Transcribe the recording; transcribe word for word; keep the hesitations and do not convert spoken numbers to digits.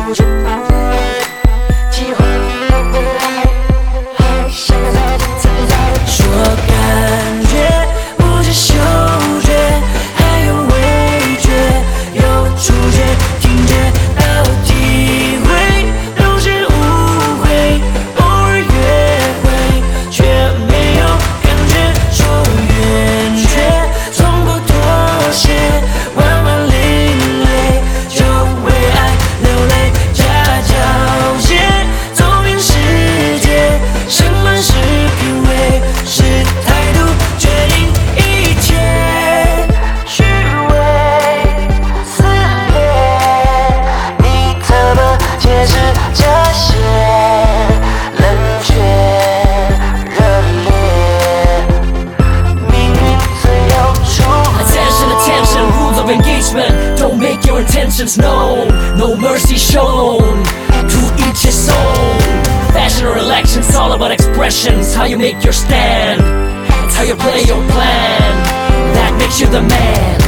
不去徘徊，计划不回来，还想要再见自在。说感觉不是嗅觉，还有味觉，有触觉、听觉到体会，都是误会。偶尔约会，却没有感觉，说远却从不妥协，万万另类，就为爱流泪加交界，走遍世界，什么是品味？是态度决定一切。虚伪撕裂，你怎么解释这些冷却热烈？命运自有处理。Attention, attention, rules of engagement. Don't make your intentions known. No mercy shown. To each his own. Fashion or elections, all about expressions. How you make your stand. It's how you play your plan. That makes you the man.